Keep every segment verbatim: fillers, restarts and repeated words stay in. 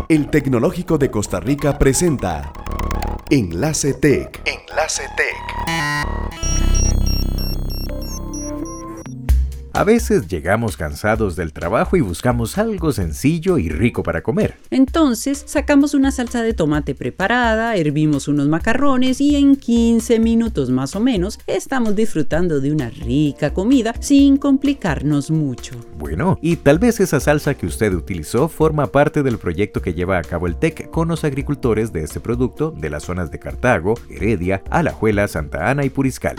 El Tecnológico de Costa Rica presenta Enlace Tech. Enlace Tech. A veces llegamos cansados del trabajo y buscamos algo sencillo y rico para comer. Entonces sacamos una salsa de tomate preparada, hervimos unos macarrones y en quince minutos más o menos estamos disfrutando de una rica comida sin complicarnos mucho. Bueno, y tal vez esa salsa que usted utilizó forma parte del proyecto que lleva a cabo el T E C con los agricultores de este producto de las zonas de Cartago, Heredia, Alajuela, Santa Ana y Puriscal.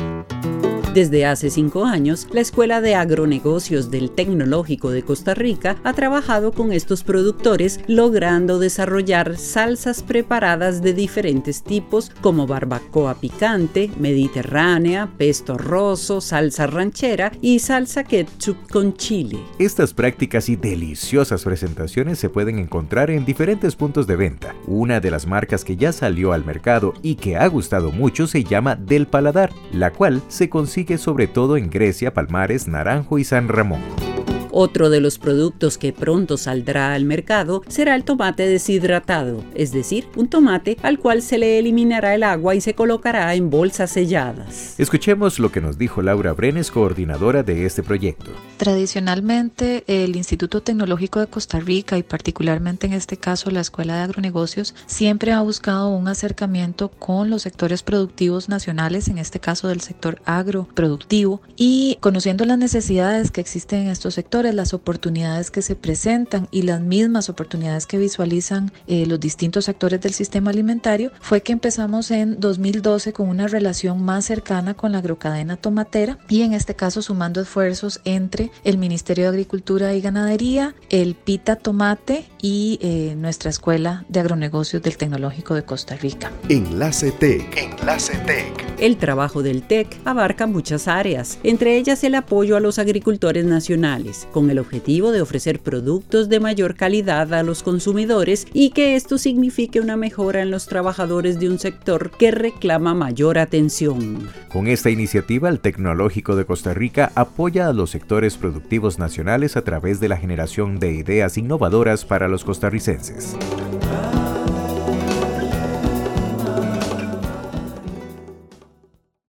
Desde hace cinco años, la Escuela de Agronegocios del Tecnológico de Costa Rica ha trabajado con estos productores, logrando desarrollar salsas preparadas de diferentes tipos como barbacoa picante, mediterránea, pesto rosso, salsa ranchera y salsa ketchup con chile. Estas prácticas y deliciosas presentaciones se pueden encontrar en diferentes puntos de venta. Una de las marcas que ya salió al mercado y que ha gustado mucho se llama Del Paladar, la cual se consigue sobre todo en Grecia, Palmares, Naranjo y San Ramón. Otro de los productos que pronto saldrá al mercado será el tomate deshidratado, es decir, un tomate al cual se le eliminará el agua y se colocará en bolsas selladas. Escuchemos lo que nos dijo Laura Brenes, coordinadora de este proyecto. Tradicionalmente, el Instituto Tecnológico de Costa Rica y particularmente en este caso la Escuela de Agronegocios siempre ha buscado un acercamiento con los sectores productivos nacionales, en este caso del sector agroproductivo, y conociendo las necesidades que existen en estos sectores, las oportunidades que se presentan y las mismas oportunidades que visualizan eh, los distintos sectores del sistema alimentario, fue que empezamos en dos mil doce con una relación más cercana con la agrocadena tomatera y en este caso sumando esfuerzos entre el Ministerio de Agricultura y Ganadería, el Pita Tomate y eh, nuestra Escuela de Agronegocios del Tecnológico de Costa Rica. Enlace Tech. Enlace Tech. El trabajo del T E C abarca muchas áreas, entre ellas el apoyo a los agricultores nacionales, con el objetivo de ofrecer productos de mayor calidad a los consumidores y que esto signifique una mejora en los trabajadores de un sector que reclama mayor atención. Con esta iniciativa, el Tecnológico de Costa Rica apoya a los sectores productivos nacionales a través de la generación de ideas innovadoras para los costarricenses.